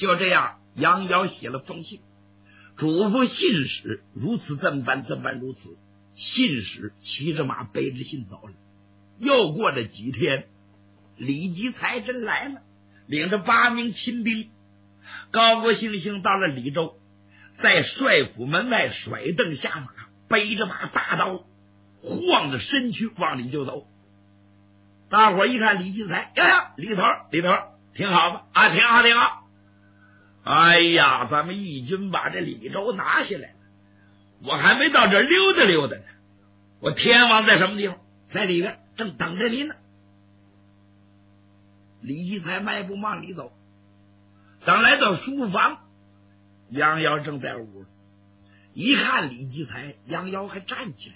就这样，杨瑶写了封信，嘱咐信使如此这么办，这么办如此。信使骑着马背着信走了。又过了几天，李吉才真来了，领着8名亲兵，高高兴兴到了李州，在帅府门外甩蹬下马，背着马大刀，晃着身躯往里就走。大伙一看李吉才，呀，李头挺好吧？啊，挺好挺好。哎呀，咱们义军把这李州拿下来了，我还没到这儿溜达溜达呢。我天王在什么地方？在里边，正等着您呢。李吉才迈步往里走，等来到书房，杨瑶正在屋，一看李吉才，杨瑶还站起来。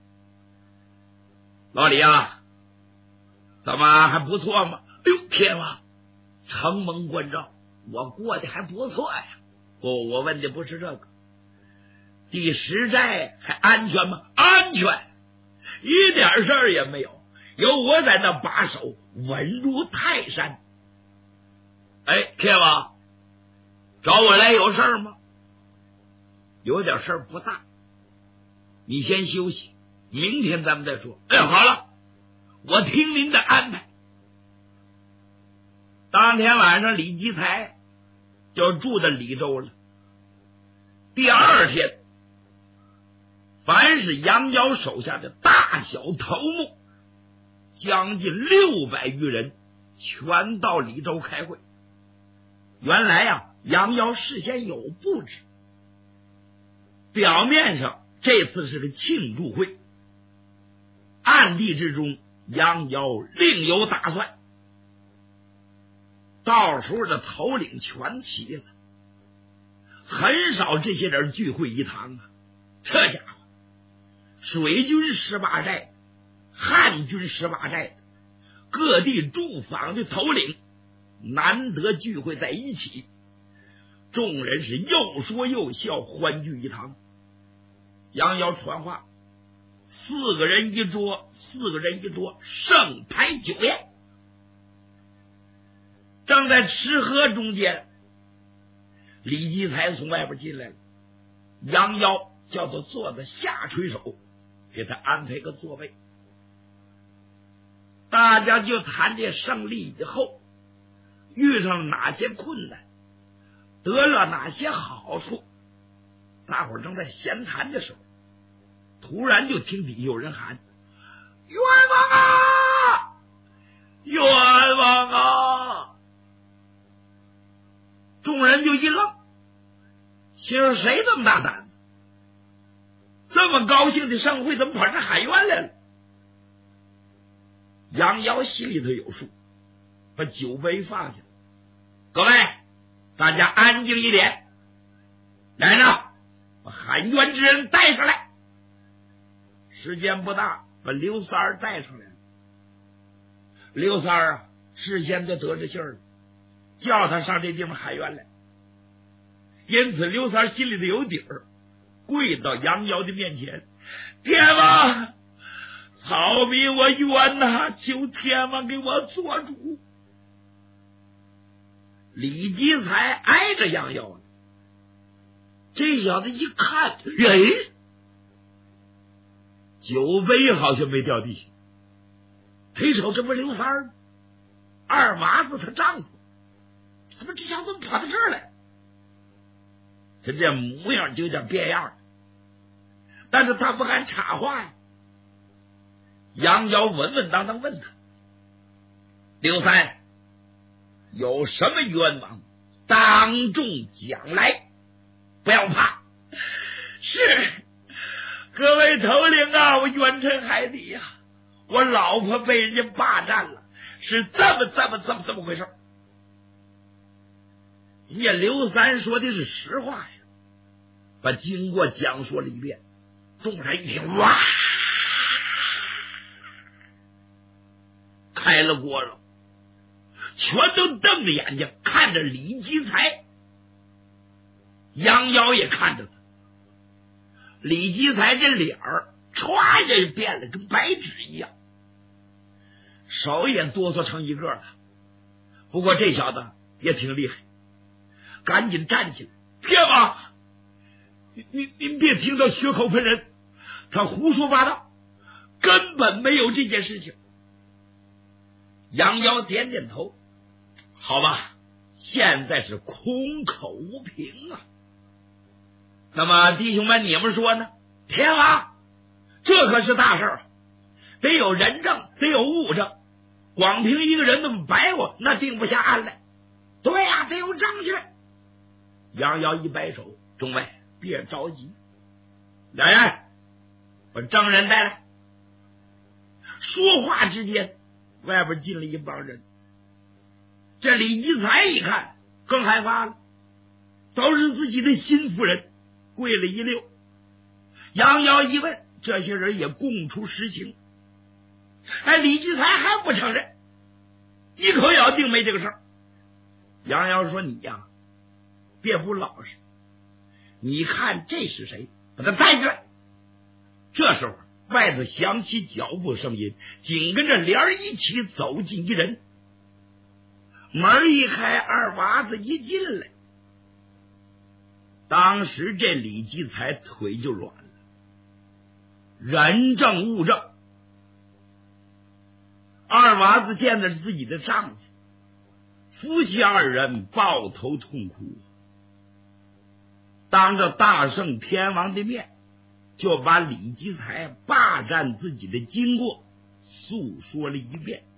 老李啊，怎么还不错吗？哎呦，天王，承蒙关照，我过得还不错呀。不，我问的不是这个。第10寨还安全吗？安全，一点事儿也没有，有我在那把守，稳如泰山。哎，天王，找我来有事儿吗？有点事儿不大，你先休息，明天咱们再说。哎，好了，我听您的安排。当天晚上，李吉才就住在李州了。第二天，凡是杨瑶手下的大小头目，将近600余人，全到李州开会。原来呀，杨瑶事先有布置，表面上这次是个庆祝会，暗地之中杨瑶另有打算。到时候的头领全齐了，很少这些人聚会一堂啊。这家伙，水军18寨、汉军18寨，各地驻防的头领难得聚会在一起，众人是又说又笑，欢聚一堂。杨瑶传话，4个人一桌，4个人一桌，盛牌酒宴。正在吃喝中间，李吉才从外边进来了。杨瑶叫做坐在下垂手，给他安排个座位。大家就谈这胜利以后遇上了哪些困难，得了哪些好处。大伙儿正在闲谈的时候，突然就听底有人喊：冤枉啊，冤枉啊！众人就一愣，心说谁这么大胆子，这么高兴的盛会怎么跑这喊冤来了？杨瑶心里头有数，把酒杯放下，各位大家安静一点，来人，把喊冤之人带上来。时间不大，把刘三儿带上来了。刘三儿啊，事先就得知信了，叫他上这地方喊冤来。因此刘三心里头有底儿，跪到杨瑶的面前：天王，草民我冤呐，求天王给我做主。李吉才挨着杨瑶呢，这小子一看，人酒杯好像没掉地下，推手这不是刘三儿吗？二麻子他丈夫，怎么这小子跑到这儿来？他这模样就有点变样，但是他不敢插话呀。杨瑶稳稳当当问他：刘三，有什么冤枉，当众讲来，不要怕。是各位头领啊，我冤沉海底呀，我老婆被人家霸占了，是这么回事。人家刘三说的是实话呀，把经过讲说了一遍。众人一听，哇，开了锅了，全都瞪着眼睛看着李吉才。杨瑶也看着他，李吉才这脸儿歘一下就变了，跟白纸一样，手也哆嗦成一个了。不过这小子也挺厉害， 赶紧站起来，天王，您别听到血口喷人，他胡说八道，根本没有这件事情。杨瑶点点头，好吧，现在是空口无凭啊。那么弟兄们，你们说呢？天王，这可是大事儿，得有人证，得有物证，光凭一个人那么白活，那定不下案来。对呀，得有证据。杨瑶一摆手，众位别着急，来人，把证人带来。说话之间，外边进了一帮人。这李继才一看更害怕了，都是自己的新夫人，跪了一溜。杨瑶一问，这些人也供出实情。哎，李继才还不承认，一口咬定没这个事儿。杨瑶说：“你呀，别不老实，你看这是谁？把他带进来。”这时候外头响起脚步声音，紧跟着帘儿一起走进一人。门一开，二娃子一进来，当时这李继才腿就软了。人证物证，二娃子见的是自己的丈夫，夫妻二人抱头痛哭，当着大圣天王的面，就把李继才霸占自己的经过诉说了一遍。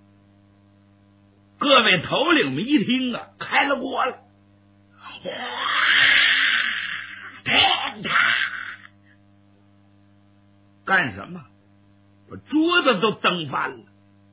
各位头领们一听啊，开了锅了，哇，天塌！干什么？把桌子都蹬翻了。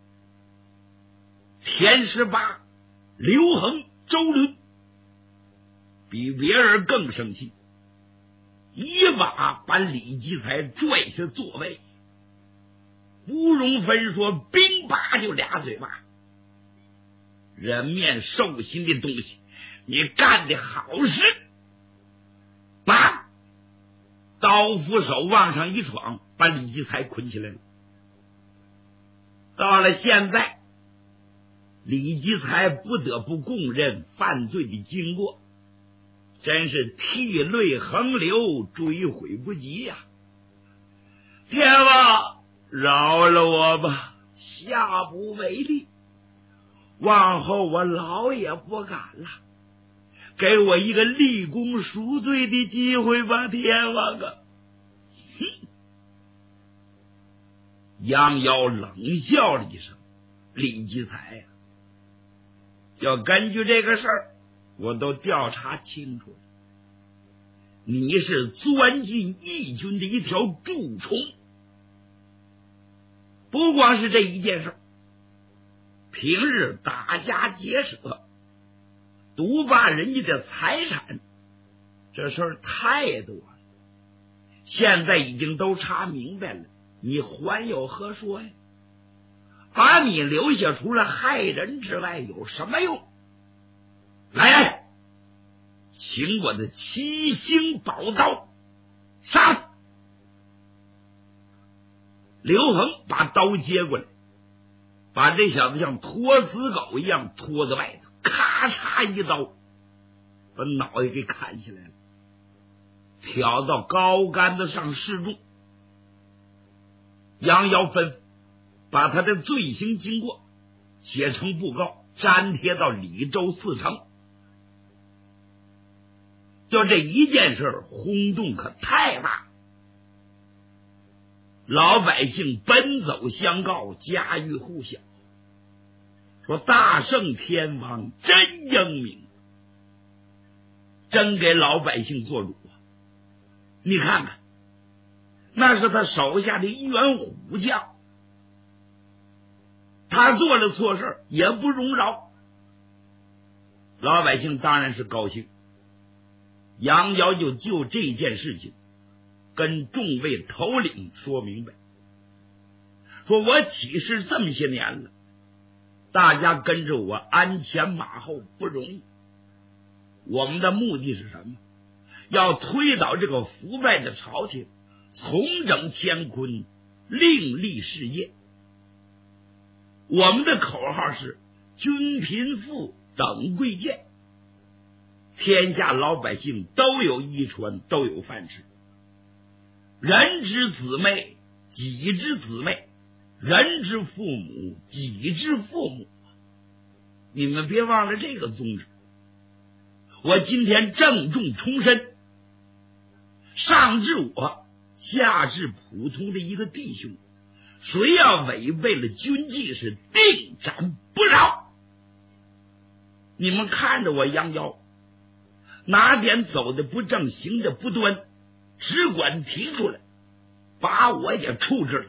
田十八、刘恒、周伦比别人更生气，一把把李继才拽下座位。吴荣芬说：“兵拔就俩嘴巴，人面兽心的东西，你干的好事！”把刀斧手往上一闯，把李继才捆起来了。到了现在，李继才不得不供认犯罪的经过，真是涕泪横流，追悔不及呀！天王，饶了我吧，下不为例，往后我老也不敢了，给我一个立功赎罪的机会吧，天王啊！哼！杨瑶冷笑了一声：“李继才呀，要根据这个事儿，我都调查清楚了，你是钻进义军的一条蛀虫。不光是这一件事，平日打家劫舍，独霸人家的财产，这事儿太多了，现在已经都查明白了，你还有何说呀？把你留下除了害人之外有什么用？来人，请我的七星宝刀杀死！”刘恒把刀接过来，把这小子像拖死狗一样拖在外头，咔嚓一刀把脑袋给砍下来了，挑到高杆子上示众。杨瑶吩咐把他的罪行经过写成布告，粘贴到李州4城。就这一件事轰动可太大，老百姓奔走相告，家喻户晓，说大圣天王真英明，真给老百姓做主啊！你看看，那是他手下的一员虎将，他做了错事也不容饶。老百姓当然是高兴，杨瑶就这件事情跟众位头领说明白，说我起事这么些年了，大家跟着我鞍前马后不容易，我们的目的是什么？要推倒这个腐败的朝廷，重整乾坤，另立世界。我们的口号是君贫富等贵贱， 天下老百姓都有衣穿，都有饭吃。人之姊妹，己之姊妹；人之父母，己之父母。你们别忘了这个宗旨。我今天郑重重申，上至我，下至普通的一个弟兄，谁要违背了军纪，是定斩不饶。你们看着我杨妖，哪点走的不正，行的不端，只管提出来，把我也处置了。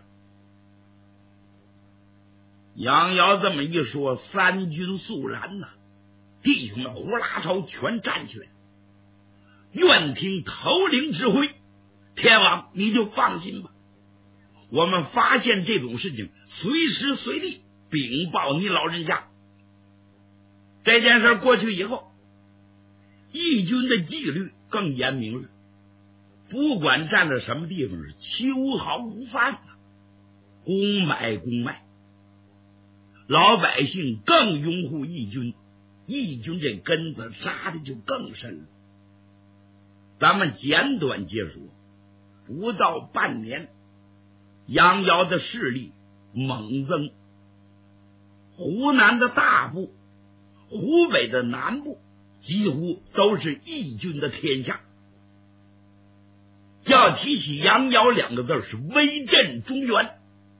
杨瑶这么一说，三军肃然呐，弟兄们呼啦朝全站起来，愿听头领指挥。天王你就放心吧，我们发现这种事情，随时随地禀报你老人家。这件事过去以后，义军的纪律更严明了，不管站在什么地方，是秋毫无犯的，公买公卖。老百姓更拥护义军，义军这根子扎的就更深了。咱们简短接说，不到半年，杨瑶的势力猛增，湖南的大部，湖北的南部几乎都是义军的天下。要提起杨瑶两个字，是威震中原。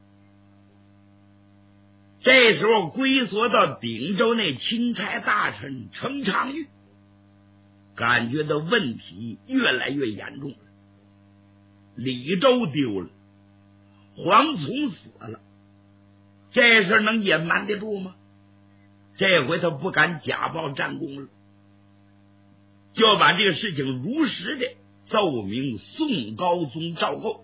这时候归缩到鼎州那钦差大臣程昌玉，感觉到问题越来越严重了。李州丢了，黄从死了，这事能隐瞒得住吗？这回他不敢假报战功了，就把这个事情如实的奏明宋高宗赵构。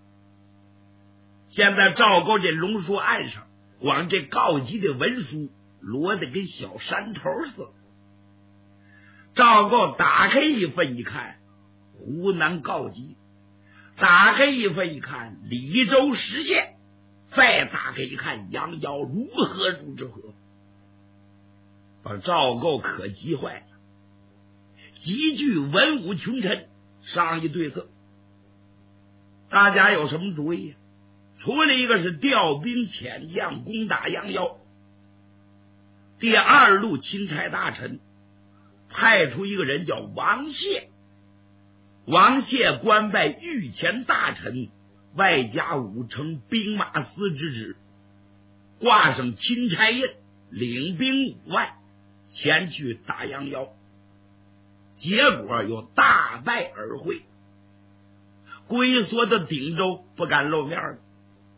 现在赵构这龙书案上，往这告急的文书摞得跟小山头似的。赵构打开一份一看，湖南告急；打开一份一看，李州实现；再打开一看，杨瑶如何如何，把赵构可急坏了。集聚文武群臣商议对策，大家有什么主意？除了一个是调兵遣将攻打杨瑶，第二路钦差大臣派出一个人叫王谢，王谢官拜御前大臣，外加武成兵马司之职，挂上钦差印，领兵5万前去打杨瑶。结果又大败而回，龟缩的鼎州不敢露面了。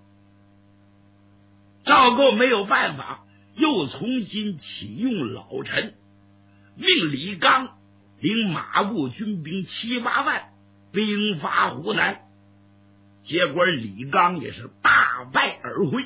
赵构没有办法，又重新启用老臣，命李纲领马步军兵7、8万兵发湖南。结果李纲也是大败而回。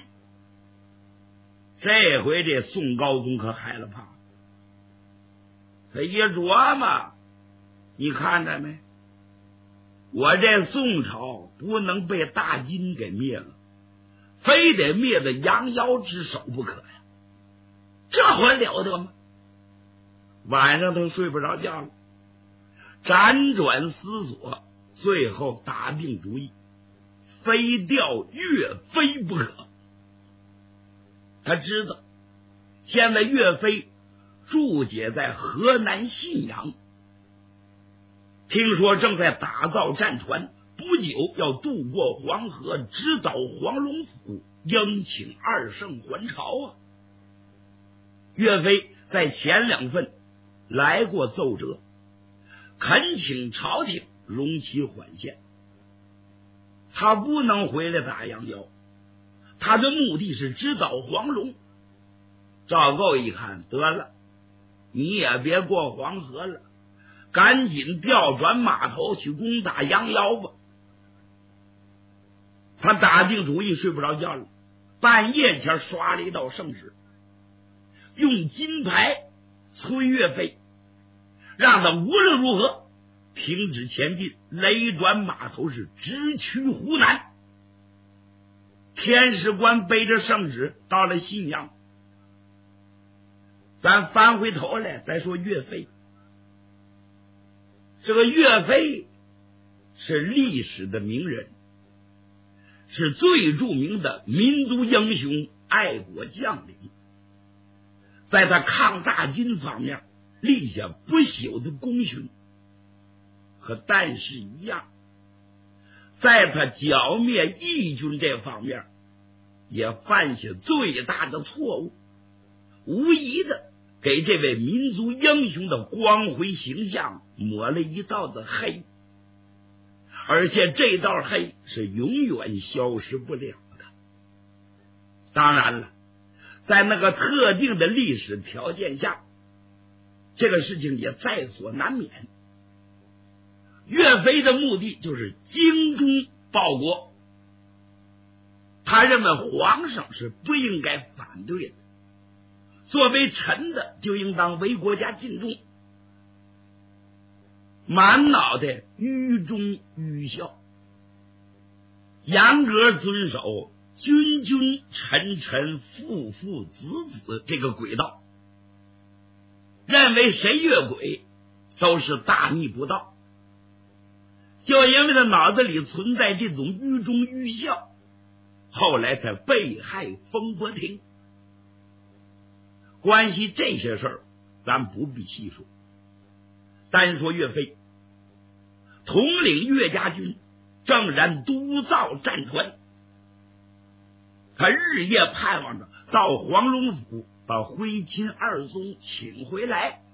这回这宋高宗可害了怕，他一琢磨，你看着没？我这宋朝不能被大金给灭了，非得灭在杨瑶之手不可呀！这还了得吗？晚上他睡不着觉了，辗转思索，最后打定主意，非调岳飞不可。他知道现在岳飞驻解在河南信阳，听说正在打造战船，不久要渡过黄河，直捣黄龙府，应请二圣还朝啊！岳飞在前2份来过奏折，恳请朝廷容其缓线。他不能回来打杨瑶，他的目的是直捣黄龙。赵构一看，得了，你也别过黄河了，赶紧调转码头去攻打杨瑶吧。他打定主意，睡不着觉了，半夜前刷了一道圣旨，用金牌催岳飞，让他无论如何停止前进，雷转码头，是直趋湖南。天使官背着圣旨到了信阳。咱翻回头来再说岳飞。 这个岳飞是历史的名人，是最著名的民族英雄、爱国将领，在他抗大金方面立下不朽的功勋，和但是一样，在他剿灭义军这方面也犯下最大的错误，无疑的给这位民族英雄的光辉形象抹了一道的黑，而且这道黑是永远消失不了的。当然了，在那个特定的历史条件下，这个事情也在所难免。岳飞的目的就是精忠报国，他认为皇上是不应该反对的，作为臣的就应当为国家尽忠，满脑袋于忠于孝，严格遵守君君臣臣父父子子这个轨道，认为谁越轨都是大逆不道。就因为他脑子里存在这种于忠于孝，后来才被害风波亭。关系这些事儿咱不必细说，单说岳飞统领岳家军，正然督造战船，他日夜盼望着到黄龙府把徽钦二宗请回来。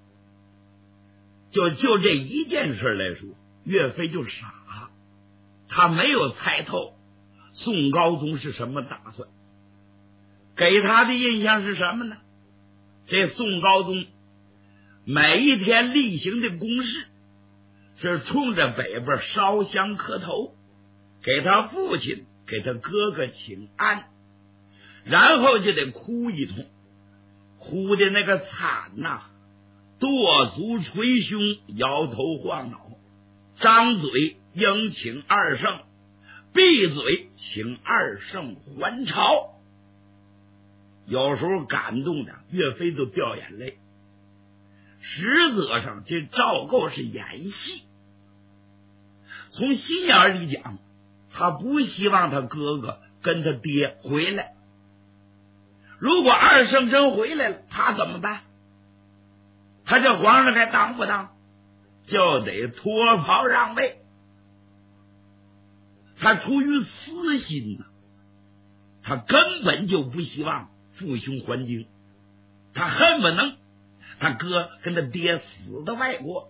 就这一件事来说，岳飞就傻，他没有猜透宋高宗是什么打算。给他的印象是什么呢？这宋高宗每一天例行的公事是冲着北边烧香磕头，给他父亲给他哥哥请安，然后就得哭一通，哭的那个惨呐，跺足捶胸，摇头晃脑，张嘴应请二圣，闭嘴请二圣还朝。有时候感动的岳飞都掉眼泪。实则上这赵构是演戏，从心眼里讲，他不希望他哥哥跟他爹回来。如果二圣真回来了，他怎么办？他这皇上该当不当？就得脱袍让位。他出于私心他根本就不希望父兄还京，他恨不能他哥跟他爹死在外国。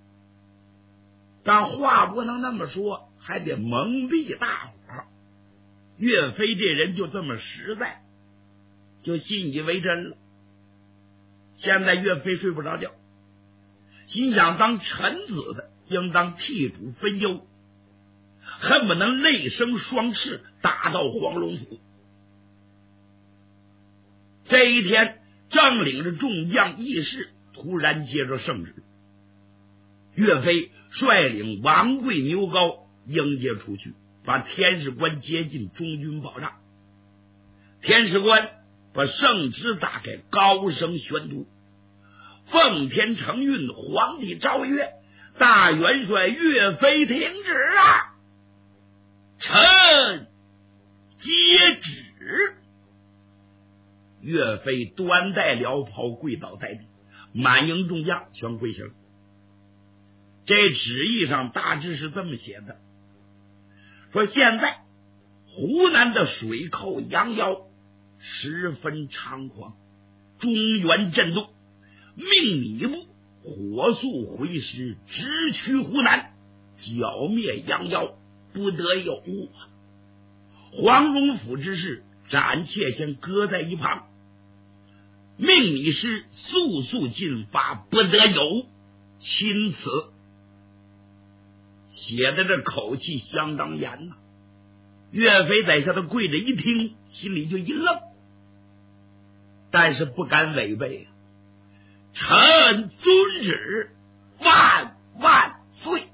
但话不能那么说，还得蒙蔽大伙。岳飞这人就这么实在，就信以为真了。现在岳飞睡不着觉，心想当臣子的应当替主分忧，恨不能泪生双翅打到黄龙府。这一天正领着众将义士突然接着圣旨，岳飞率领王贵牛皋迎接出去，把天士官接进中军保障。天士官把圣旨打开，高声宣读：奉天承运，皇帝诏曰，大元帅岳飞听旨啊！臣接旨。岳飞端带辽袍跪倒在地，满营众将全跪下了。这旨意上大致是这么写的，说现在湖南的水寇杨妖十分猖狂，中原震动，命你部火速回师，直趋湖南，剿灭杨妖，不得有误。黄龙府之事暂且先搁在一旁，命你师速速进发，不得有误。钦此。写的这口气相当严呐。岳飞在下头跪着一听，心里就一愣，但是不敢违背。臣遵旨，万万岁！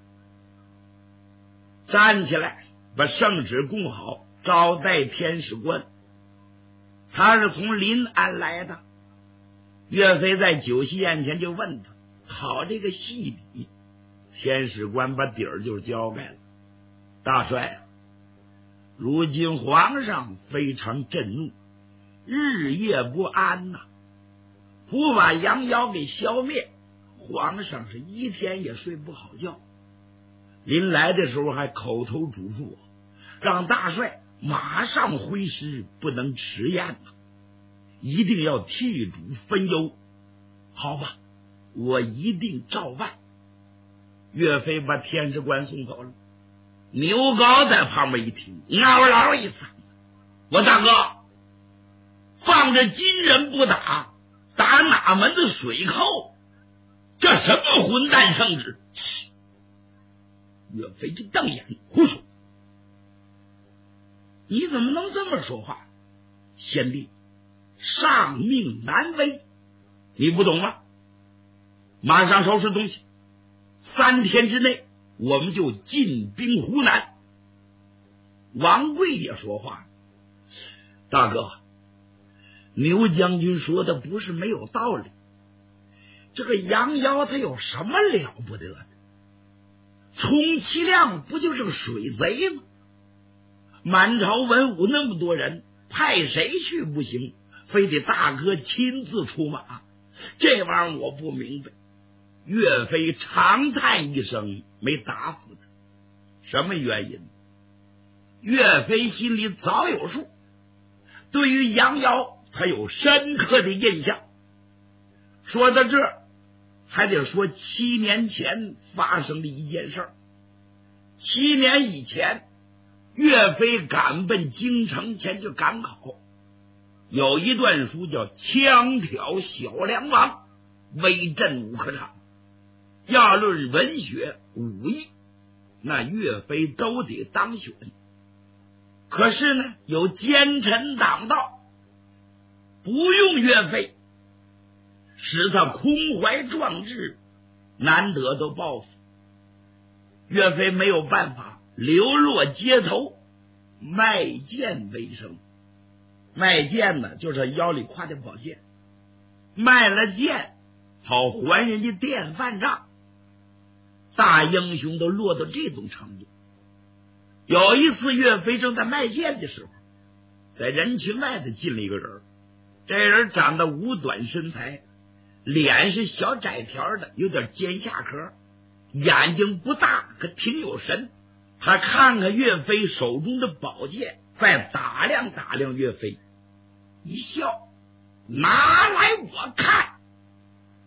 站起来，把圣旨供好，招待天使官。他是从临安来的。岳飞在酒席宴前就问他讨这个戏礼， 天使官把底儿就交代了。大帅，如今皇上非常震怒，日夜不安呐，不把杨妖给消灭，皇上是一天也睡不好觉。临来的时候还口头嘱咐我，让大帅马上挥师，不能迟延呐，一定要替主分忧。好吧，我一定照办。岳飞把天使官送走了。牛皋在旁边一听，嗷嗷一嗓子：我大哥，放着金人不打，打哪门子水寇？这什么混蛋圣旨！岳飞就瞪眼，胡说！你怎么能这么说话？先帝上命难违，你不懂吗？马上收拾东西，3天之内我们就进兵湖南。王贵也说话：大哥，牛将军说的不是没有道理，这个杨妖他有什么了不得的？充其量不就是个水贼吗？满朝文武那么多人，派谁去不行，非得大哥亲自出马，这玩意儿我不明白。岳飞长叹一声，没答复他。什么原因？岳飞心里早有数，对于杨妖他有深刻的印象。说到这儿，还得说7年前发生的一件事儿。7年以前，岳飞赶奔京城前去赶考，有一段书叫枪挑小梁王，威震武科场。要论文学武艺，那岳飞都得当选。可是呢，有奸臣挡道，不用岳飞，使他空怀壮志，难得的报复。岳飞没有办法，流落街头，卖剑为生。卖剑呢，就是腰里挎的宝剑，卖了剑好还人家电饭账。大英雄都落到这种程度。有一次岳飞正在卖剑的时候，在人群外头进了一个人，这人长得五短身材，脸是小窄条的，有点尖下颏，眼睛不大，可挺有神。他看看岳飞手中的宝剑，再打量打量岳飞，一笑：拿来我看。